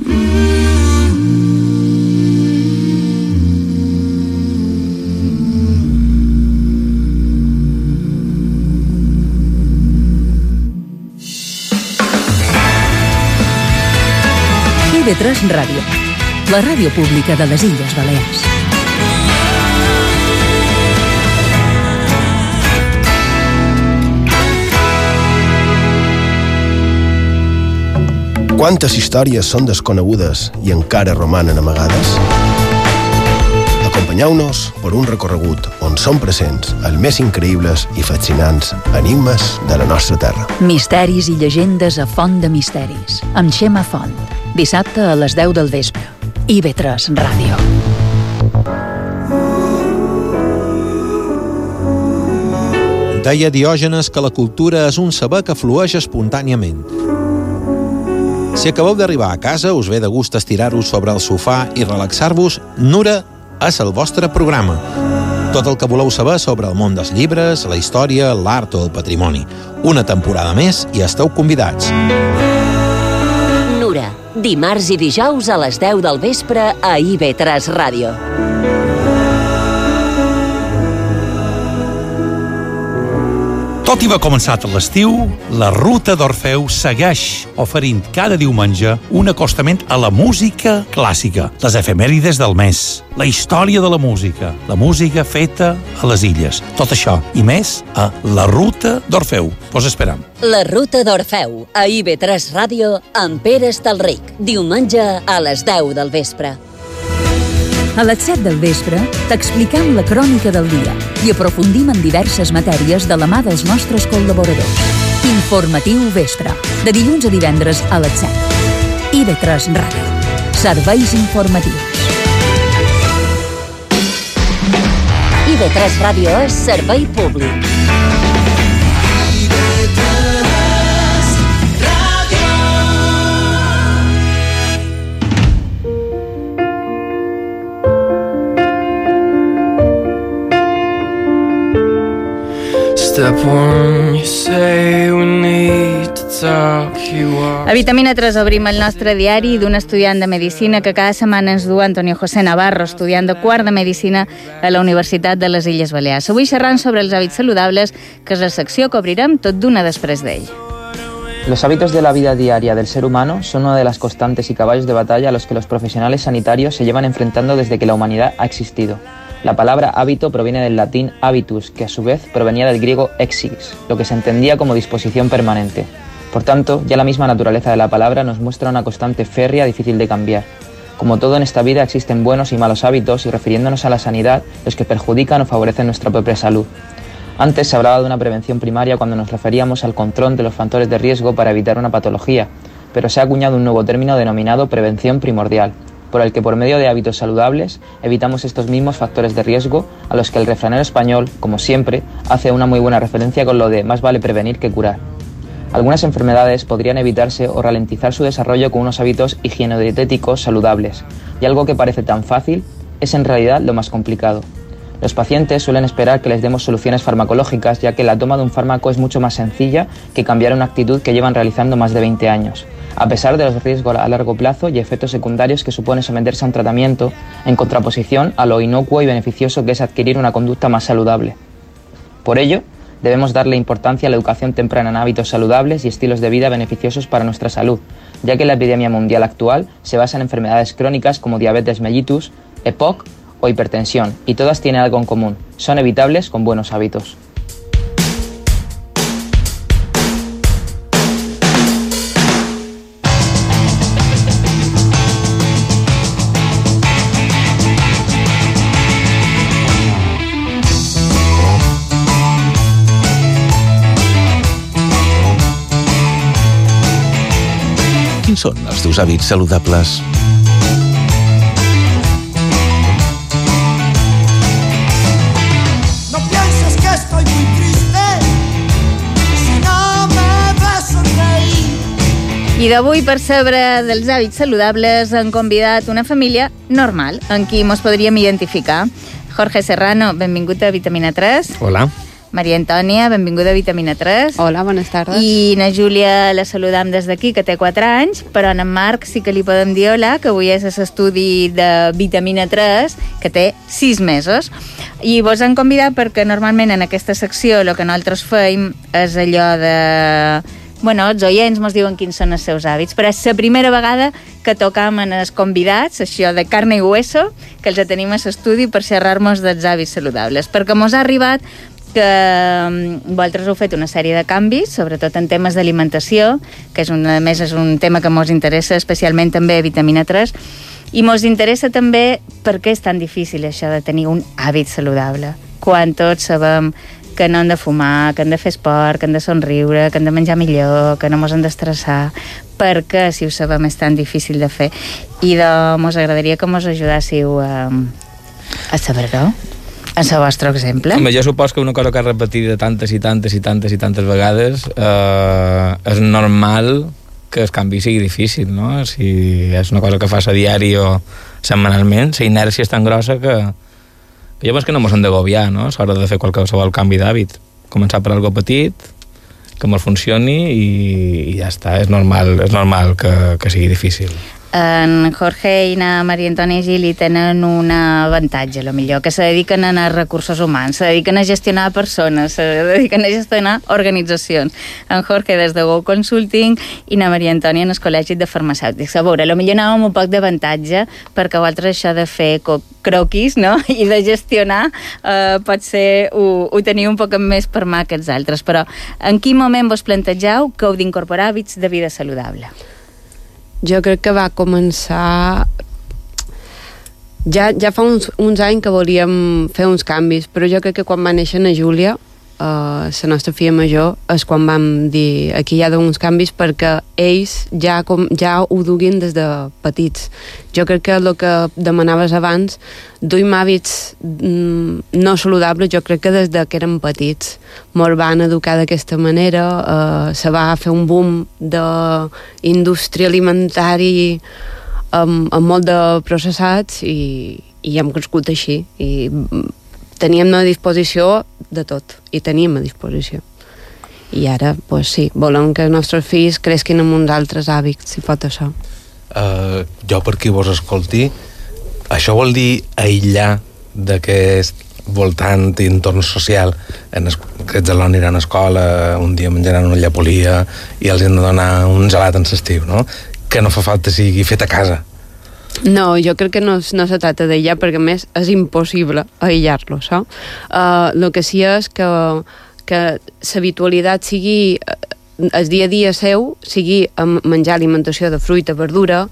IB3 Ràdio, la ràdio pública de les Illes Balears. Quantes històries són desconegudes i encara romanen amagades? A Acompanyeu-nos per un recorregut on són presents els més increïbles i fascinants enigmes de la nostra terra. Misteris i llegendes a Font de Misteris, amb Xema Font. Dissabte a les 10 del vespre. IB3 Ràdio. Deia Diògenes que la cultura és un saber que flueix espontàniament. Si acabeu d'arribar a casa, us ve de gust estirar-vos sobre el sofà i relaxar-vos, Nura és el vostre programa. Tot el que voleu saber sobre el món dels llibres, la història, l'art o el patrimoni. Una temporada més i esteu convidats. Nura, dimarts i dijous a les 10 del vespre a IB3 Ràdio. Tot i haver començat l'estiu, la Ruta d'Orfeu segueix oferint cada diumenge un acostament a la música clàssica, les efemèrides del mes, la història de la música feta a les illes. Tot això i més a la Ruta d'Orfeu. Vos esperam. La Ruta d'Orfeu, a IB3 Ràdio, amb Pere Estalric, diumenge a les 10 del vespre. A les 7 del vespre t'explicam la crònica del dia i aprofundim en diverses matèries de la mà dels nostres col·laboradors. Informatiu Vespre, de dilluns a divendres a les 7. IB3 Ràdio. Serveis informatius. IB3 Ràdio és servei públic. Step one, you say we need to talk, you are... A Vitamina 3 obrim el nostre diari d'un estudiant de Medicina que cada setmana ens du Antonio José Navarro, estudiant de quart de Medicina a la Universitat de les Illes Balears. Avui xerrant sobre els hàbits saludables, que és la secció que obrirem tot d'una després d'ell. Los hábitos de la vida diaria del ser humano son una de las constantes y caballos de batalla a los que los profesionales sanitarios se llevan enfrentando desde que la humanidad ha existido. La palabra hábito proviene del latín habitus, que a su vez provenía del griego exigis, lo que se entendía como disposición permanente. Por tanto, ya la misma naturaleza de la palabra nos muestra una constante férrea difícil de cambiar. Como todo en esta vida existen buenos y malos hábitos y refiriéndonos a la sanidad, los que perjudican o favorecen nuestra propia salud. Antes se hablaba de una prevención primaria cuando nos referíamos al control de los factores de riesgo para evitar una patología, pero se ha acuñado un nuevo término denominado prevención primordial, por el que por medio de hábitos saludables evitamos estos mismos factores de riesgo a los que el refranero español, como siempre, hace una muy buena referencia con lo de más vale prevenir que curar. Algunas enfermedades podrían evitarse o ralentizar su desarrollo con unos hábitos higienodietéticos saludables, y algo que parece tan fácil es en realidad lo más complicado. Los pacientes suelen esperar que les demos soluciones farmacológicas, ya que la toma de un fármaco es mucho más sencilla que cambiar una actitud que llevan realizando más de 20 años, a pesar de los riesgos a largo plazo y efectos secundarios que supone someterse a un tratamiento, en contraposición a lo inocuo y beneficioso que es adquirir una conducta más saludable. Por ello, debemos darle importancia a la educación temprana en hábitos saludables y estilos de vida beneficiosos para nuestra salud, ya que la epidemia mundial actual se basa en enfermedades crónicas como diabetes mellitus, EPOC o hipertensión, y todas tienen algo en común: son evitables con buenos hábitos. Quins són els teus hàbits saludables? No pienses que estoy muy triste si no me ves sonreír. I d'avui, per saber dels hàbits saludables, han convidat una família normal, en qui mos podríem identificar. Jorge Serrano, benvingut a Vitamina 3. Hola. Maria Antònia, benvinguda a Vitamina 3. Hola, buenas tardes. I na Júlia la saludam des d'aquí, que té 4 anys, però en Marc sí que li podem dir hola, que avui és a l'estudi de Vitamina 3, que té 6 mesos. I vos han convidat perquè normalment en aquesta secció el que nosaltres feim és allò de... Bueno, els oients mos diuen quins són els seus hàbits, però és la primera vegada que tocam en els convidats, això de carne i hueso, que els tenim a l'estudi per xerrar-nos dels hàbits saludables, perquè mos ha arribat que vosaltres heu fet una sèrie de canvis, sobretot en temes d'alimentació, que a més és un tema que ens interessa especialment també a Vitamina 3, I mos interessa també per què és tan difícil això de tenir un hàbit saludable, quan tots sabem que no hem de fumar, que hem de fer esport, que hem de somriure, que hem de menjar millor, que no mos hem d'estressar, perquè, si ho sabem, és tan difícil de fer. I mos agradaria que mos ajudássiu a saber-ho, en el vostre exemple. Home, jo supos que una cosa que has repetit tantes vegades és normal que el canvi sigui difícil, no? Si és una cosa que fas a diari o setmanalment, la inèrcia és tan grossa que jo penso que no ens hem d'agobiar, no? És hora de fer qualsevol canvi d'hàbit. Començar per algo petit, que ens funcioni i ja està. És normal que sigui difícil. En Jorge i na Maria Antònia Gili tenen un avantatge, millor, que se dediquen a recursos humans, se dediquen a gestionar persones, se dediquen a gestionar organitzacions. En Jorge des de Go Consulting i na Maria Antònia en el Col·legi de Farmacèutics. A veure, millor anàvem un poc d'avantatge, perquè vosaltres això de fer croquis, no?, i de gestionar potser ho teniu un poc més per mà que els altres, però en quin moment vos plantegeu que heu d'incorporar hàbits de vida saludable? Jo crec que va començar... Ja fa uns anys que volíem fer uns canvis, però jo crec que quan va néixer na Júlia, la nostra filla major, és quan vam dir aquí hi ha uns canvis perquè ells ja ho duguin des de petits. Jo crec que el que demanaves abans, duim hàbits no saludables, jo crec que des de que érem petits ens van educar d'aquesta manera, se va fer un boom d'indústria alimentari amb molt de processats i hem crescut així i teníem a disposició de tot i teníem a disposició i ara, doncs sí, volem que els nostres fills cresquin amb uns altres hàbits, si pot això. Jo, per qui vos escolti, això vol dir aïllar d'aquest voltant i entorn social, que els alumnes aniran a escola, un dia menjaran una llapolia i els han de donar un gelat en l'estiu, no? Que no fa falta sigui fet a casa. No, jo crec que no se tracta d'aïllar, perquè a més és impossible aïllar-lo, saps? El que sí és que l'habitualitat sigui el dia a dia seu, sigui menjar alimentació de fruita, verdura,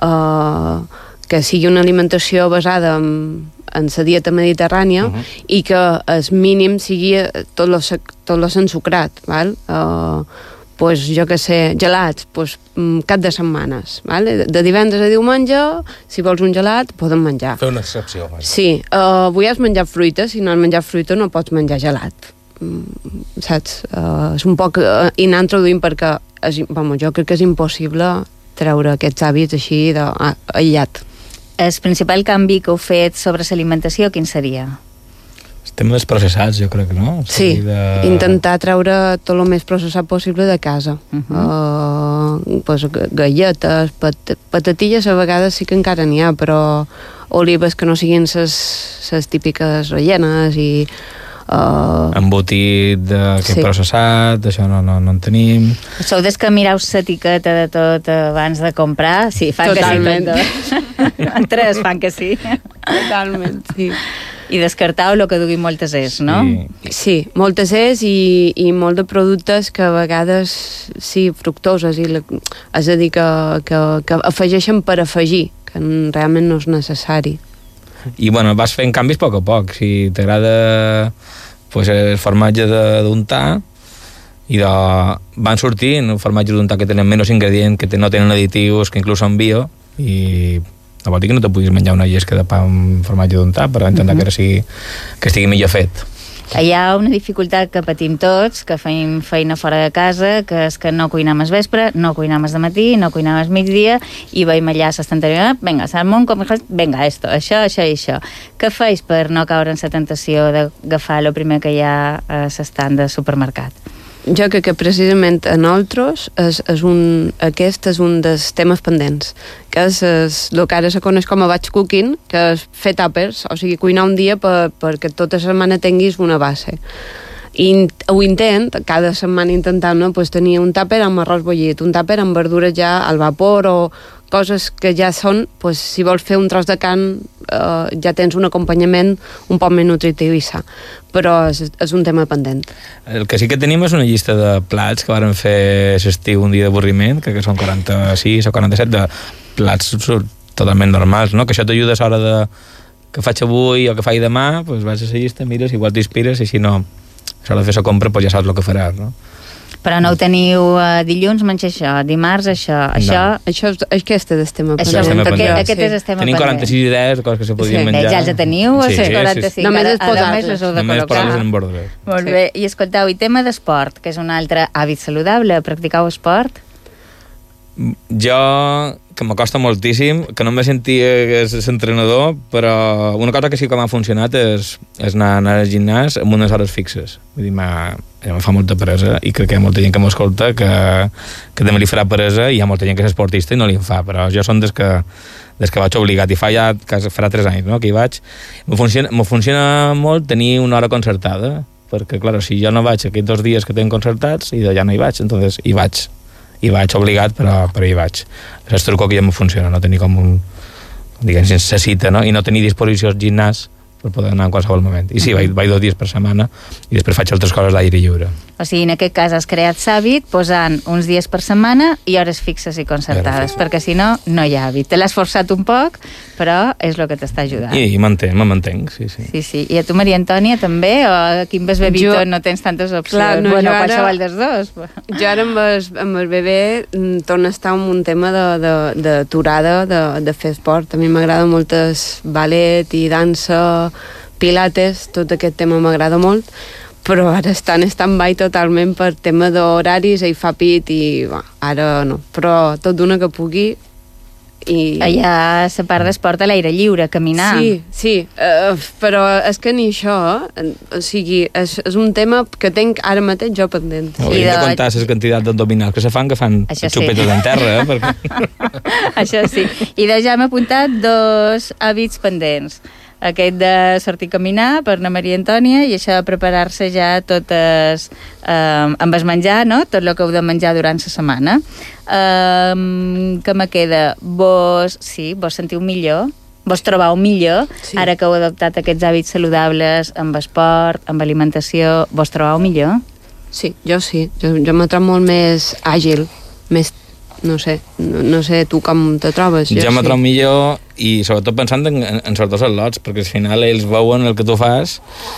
que sigui una alimentació basada en la dieta mediterrània i que el mínim sigui tot lo ensucrat, val? Pues, jo que sé, gelats, pues, cap de setmanes, vale? De divendres a diumenge, si vols un gelat, podem menjar. Fer una excepció. Vale. Sí, avui has menjat fruita, si no has menjat fruita no pots menjar gelat. Saps? És un poc anar introduint perquè jo crec que és impossible treure aquests hàbits així aïllat. El principal canvi que heu fet sobre l'alimentació, quin seria? Estem més processats, jo crec, no? Sí, intentar treure tot el més processat possible de casa. Pues, galletes, patatilles a vegades sí que encara n'hi ha, però olives que no siguin les típiques rellenes i... embotit processat, això no en tenim. Sou des que mireu l'etiqueta de tot abans de comprar? Sí, fan totalment. Que sí. En tres fan que sí. Totalment, sí. I descartau el que dugui moltes és, no? Sí, moltes és i molt de productes que a vegades sí, fructoses, és a dir, que afegeixen per afegir, que realment no és necessari. I bueno, vas fent canvis a poc. Si t'agrada pues, el formatge d'untar, i van sortint formatges d'untar que tenen menys ingredients, que no tenen additius, que inclús són bio, i no vol dir que no te puguis menjar una llesca de pa amb formatge d'untar, però intentar que estigui millor fet. Hi ha una dificultat que patim tots, que fem feina fora de casa, que és que no cuinem al vespre, no cuinem al matí, no cuinem al migdia, i veiem allà a l'estanteria, vinga, salmón, vinga, això i això. Què feis per no caure en la tentació d'agafar el primer que hi ha a l'estant de supermercat? Jo crec que precisament a nosaltres aquest és un dels temes pendents, que és el que ara se coneix com a batch cooking, que és fer tàpers, o sigui, cuinar un dia perquè tota la setmana tinguis una base. I ho cada setmana intentant tenir un tàper amb arròs bullit, un tàper amb verdures ja al vapor o coses que ja són, si vols fer un tros de carn ja tens un acompanyament un poc més nutritiu i sa, però és un tema pendent. El que sí que tenim és una llista de plats que vàrem fer l'estiu un dia d'avorriment, crec que són 46 o 47 de plats totalment normals, no? Que això t'ajuda a l'hora de que faig avui o que faig demà, doncs vas a la llista, mires, igual t'inspires, i si no, a l'hora de fer la compra, doncs ja saps el que faràs, no? Però no ho teniu dilluns menjar això, dimarts això. Aquest és el tema pendent. Aquest és el tema Tenim 46 idees de coses que se podrien menjar. Ja els teniu, els 45. Només és posar-les. Només posar-les en bordres. Molt bé. I escolteu, i tema d'esport, que és un altre hàbit saludable. Practicau esport? Jo, que m'acosta moltíssim, que no em sentia que és entrenador, però una cosa que sí que m'ha funcionat és anar al gimnàs amb unes hores fixes. Vull dir, em fa molta peresa, i crec que hi ha molta gent que m'escolta que també li farà peresa, i hi ha molta gent que és esportista i no li en fa, però jo som des que vaig obligat, i farà 3 anys, no?, que hi vaig. Me funciona molt tenir una hora concertada, perquè, clar, si jo no vaig aquests 2 dies que tinc concertats, i ja no hi vaig, entonces hi vaig obligat, però hi vaig. És truco que ja me funciona, no tenir com diguem, sense cita, no? I no tenir disposició al gimnàs per poder anar en qualsevol moment. I sí, vaig 2 dies per setmana, i després faig altres coses d'aire lliure. O sigui, en aquest cas has creat l'hàbit posant uns dies per setmana i hores fixes i concertades, perquè si no, no hi ha hàbit. Te l'has forçat un poc, però és el que t'està ajudant. I me mantenc, sí. Sí. I a tu, Maria Antònia, també? O aquí amb el bebito no tens tantes opcions? Clar, no, bueno, qualsevol dels dos. Jo ara amb el bebè torna a estar en un tema d'aturada, de fer esport. A mi m'agrada molt el ballet i dansa, pilates, tot aquest tema m'agrada molt, però ara està en stand-by totalment per tema d'horaris, ell fa pit i ara no, però tot d'una que pugui. I hi ha la part d'esport a l'aire lliure, caminar. Sí, però és que ni això, o sigui, és un tema que tenc ara mateix jo pendent. Hauríem de comptar les quantitats d'abdominals que se fan xupetes en terra, perquè... Això sí. I ja m'he apuntat 2 hàbits pendents. Aquest de sortir a caminar per la Maria Antònia, i això de preparar-se ja totes amb el menjar, no? Tot el que heu de menjar durant la setmana. Què me queda? Vos sentiu millor? Vos trobeu millor? Sí. Ara que heu adoptat aquests hàbits saludables amb esport, amb alimentació, vos trobeu millor? Sí, jo sí. Jo me trobo molt més àgil, més... No sé tu com te trobes. Jo me trobo millor, i sobretot pensant en sortir als lots, perquè al final ells veuen el que tu fas,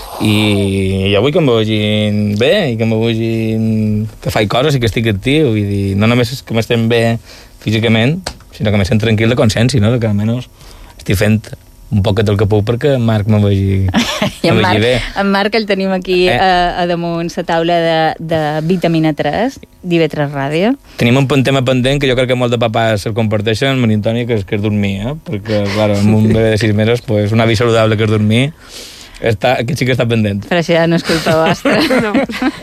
i jo vull que em vegin bé, i que em vegin que faig coses i que estic actiu, vull dir, no només que m'estem bé físicament, sinó que m'estem tranquil de consciència, no? Que almenys estic fent un poquet el que puc perquè en Marc me vegi bé. En Marc el tenim aquí a damunt la taula de vitamina 3 d'IV3 Ràdio. Tenim un tema pendent que jo crec que molt de papàs el comparteixen amb Maria Antònia, que és dormir, perquè, clar, amb un bebè de 6 mesos, pues, un hàbit saludable que és dormir, aquest sí que està pendent. Però això ja no és culpa vostra. No.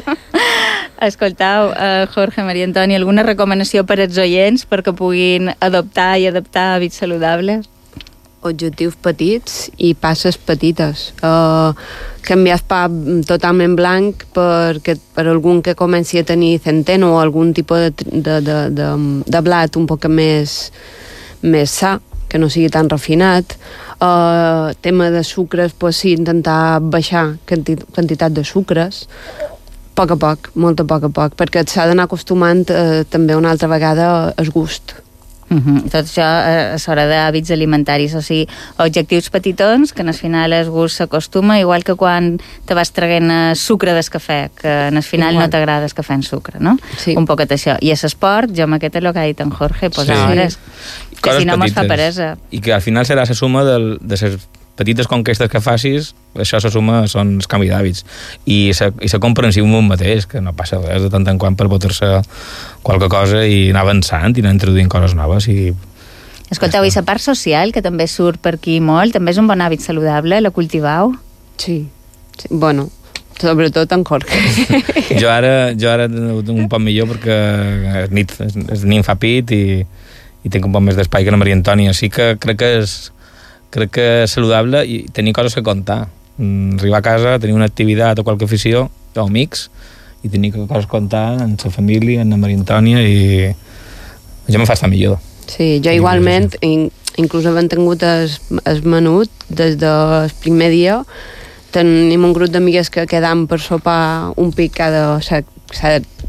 Escoltau, Jorge, Maria Antònia, alguna recomanació per als oients perquè puguin adoptar i adaptar hàbits saludables? Objectius petits i passes petites. Canviar el pa totalment blanc per algun que comenci a tenir centeno o algun tipus de blat un poc més sa, que no sigui tan refinat. Tema de sucres, pues sí, intentar baixar quantitat de sucres, poc a poc, molt a poc, perquè s'ha d'anar acostumant també una altra vegada al gust. Tot això és hora d'hàbits alimentaris, o sigui, objectius petitons que al final el gust s'acostuma, igual que quan te vas traguent sucre del cafè, que al final no t'agrada el cafè en sucre, no? Sí. Un poquet això. I a l'esport, jo amb aquest és el que ha dit en Jorge, posar hores, que si no mos fa peresa. I que al final serà la suma de les petites conquestes que facis, això se suma, són els canvis d'hàbits. I se comprensiu amb un mateix, que no passa res de tant en quant per botar-se qualque cosa i anar avançant i anar introduint coses noves. Escolteu, i la part social, que també surt per aquí molt, també és un bon hàbit saludable, la cultivau? Sí. Bueno, sobretot en Jorge. Jo ara un poc millor perquè el nit fa pit i tinc un poc més d'espai que la Maria Antònia. Sí que crec que és saludable i tenir coses que contar. Arribar a casa, tenir una activitat o qualque afició, o amics, i tenir coses a contar en la família, en la Maria Antònia, i això me fa estar millor. Sí, jo igualment, inclús havent tingut el menut des del primer dia, tenim un grup d'amigues que quedam per sopar un pic cada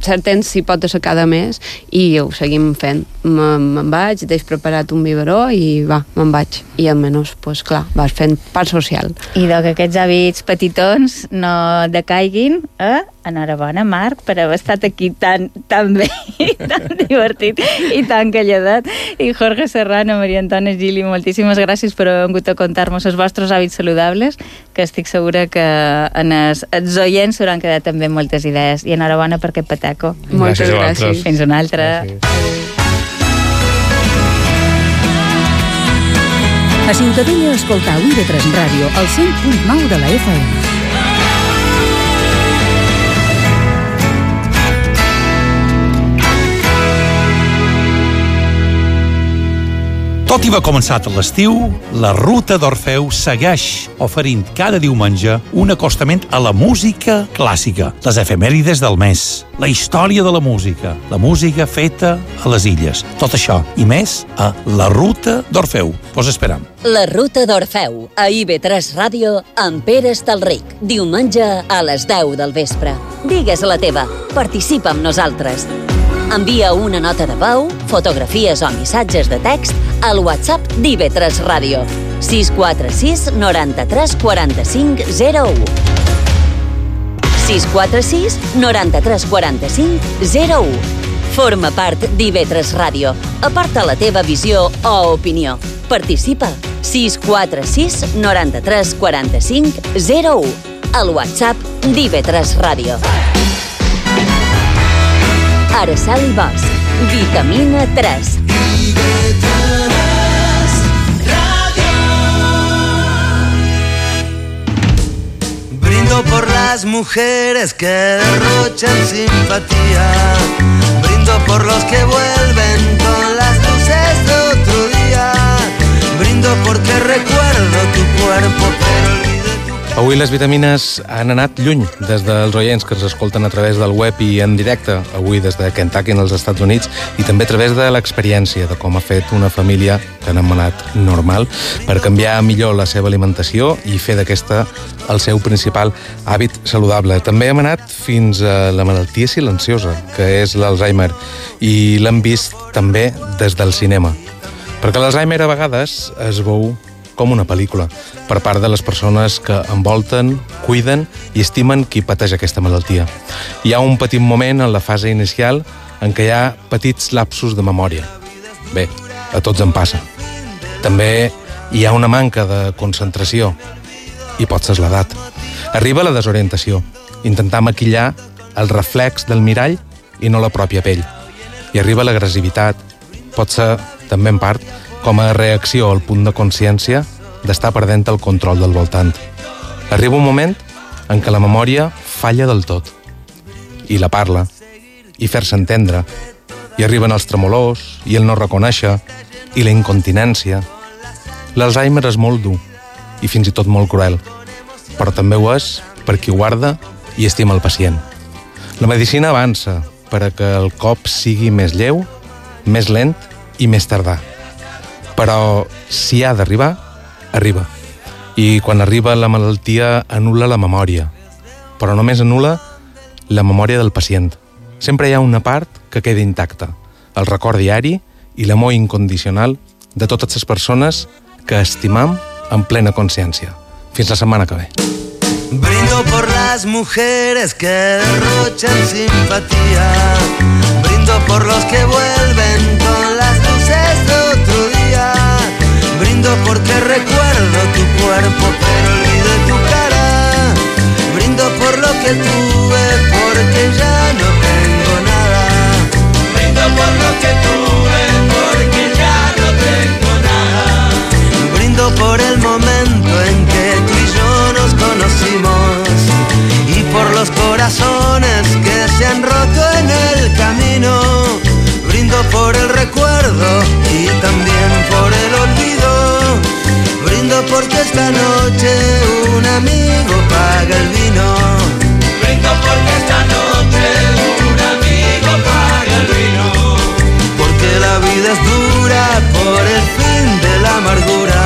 cert temps s'hi pot assecar de més i ho seguim fent. Me'n vaig, deixo preparat un biberó i me'n vaig. I almenys, pues, clar, vas fent part social. I que aquests hàbits petitons no decaiguin, enhorabona, Marc, per haver estat aquí tan bé i tan divertit i tan calladet. I Jorge Serrano, Maria Antònia Gili, moltíssimes gràcies per haver vingut a contar-nos els vostres hàbits saludables, que estic segura que els oients s'hauran quedat també moltes idees. I enhorabona per aquest peteco. Moltes gràcies. Fins una altra. A Ciutadella escoltau IB3 Ràdio, al 100.9 de la FM. Tot i haver començat l'estiu, la Ruta d'Orfeu segueix oferint cada diumenge un acostament a la música clàssica, les efemèrides del mes, la història de la música feta a les illes. Tot això i més a la Ruta d'Orfeu. Vos esperam. La Ruta d'Orfeu, a IB3 Ràdio, amb Pere Estalric. Diumenge a les 10 del vespre. Digues la teva. Participa amb nosaltres. Envia una nota de veu, fotografies o missatges de text al WhatsApp d'IB3 Ràdio. 646 93 45 01. 646 93 45 01. Forma part d'IB3 Ràdio. Aporta la teva visió o opinió. Participa. 646 93 45 01. Al WhatsApp d'IB3 Ràdio. Araceli Bosch, Vitamina 3. Brindo por las mujeres que derrochan simpatía. Brindo por los que vuelven con las luces de otro día. Brindo porque recuerdo tu cuerpo, pero olvidé tu cara. Avui les vitamines han anat lluny, des dels oients que ens escolten a través del web i en directe, avui des de Kentucky, en els Estats Units, i també a través de l'experiència de com ha fet una família que han anomenat normal per canviar millor la seva alimentació i fer d'aquesta el seu principal hàbit saludable. També hem anat fins a la malaltia silenciosa, que és l'Alzheimer, i l'hem vist també des del cinema. Perquè l'Alzheimer a vegades es veu com una pel·lícula per part de les persones que envolten, cuiden i estimen qui pateix aquesta malaltia. Hi ha un petit moment en la fase inicial en què hi ha petits lapsos de memòria. Bé, a tots en passa. També hi ha una manca de concentració i pot ser l'edat. Arriba la desorientació, intentar maquillar el reflex del mirall i no la pròpia pell. I arriba l'agressivitat, pot ser també en part com a reacció al punt de consciència d'estar perdent el control del voltant. Arriba un moment en què la memòria falla del tot, i la parla, i fer-se entendre, i arriben els tremolors, i el no reconèixer, i la incontinència. L'Alzheimer és molt dur, i fins i tot molt cruel, però també ho és per qui guarda i estima el pacient. La medicina avança per a que el cop sigui més lleu, més lent i més tardà. Però si ha d'arribar, arriba. I quan arriba la malaltia anul·la la memòria, però només anul·la la memòria del pacient. Sempre hi ha una part que queda intacta, el record diari i l'amor incondicional de totes les persones que estimam en plena consciència. Fins la setmana que ve. Brindo por las mujeres que derrochan simpatía. Brindo por los que vuelven con las luces de otro día. Brindo porque recuerdo tu cuerpo, pero olvidé tu cara. Brindo por lo que tuve, porque ya no tengo nada. Brindo por lo que tuve, porque ya no tengo nada. Brindo por el momento en que tú y yo nos conocimos, y por los corazones que se han roto en el camino. Brindo por el recuerdo y también por el olvido. Brindo porque esta noche un amigo paga el vino. Brindo porque esta noche un amigo paga el vino. Porque la vida es dura por el fin de la amargura.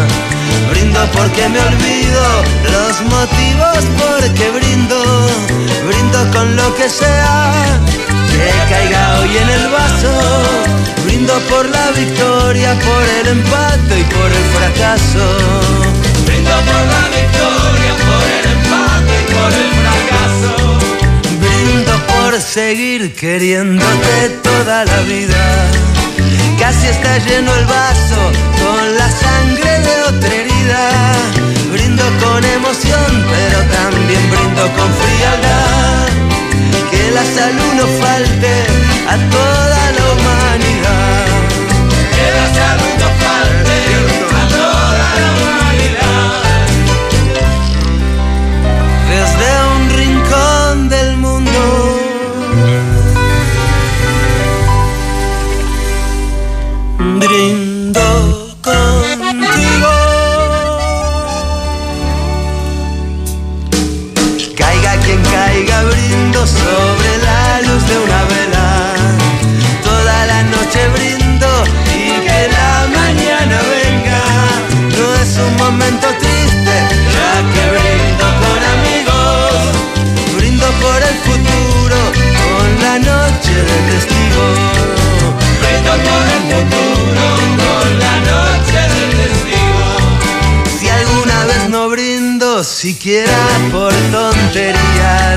Brindo porque me olvido los motivos porque brindo. Brindo con lo que sea que caiga hoy en el vaso. Brindo por la victoria, por el empate y por el fracaso. Brindo por la victoria, por el empate y por el fracaso. Brindo por seguir queriéndote toda la vida. Casi está lleno el vaso con la sangre de otra herida. Brindo con emoción, pero también brindo con frialdad. Que la salud no falte a toda la humanidad. Que la salud no falte a toda la humanidad. Desde un rincón del mundo brindo contigo. Caiga quien caiga, brindo sobre la luz de una vela. Toda la noche brindo y que la mañana venga. No es un momento triste, ya que brindo con amigos. Brindo por el futuro, con la noche del testigo. Brindo por el futuro, con la noche del testigo. Si alguna vez no brindo, siquiera por tonterías,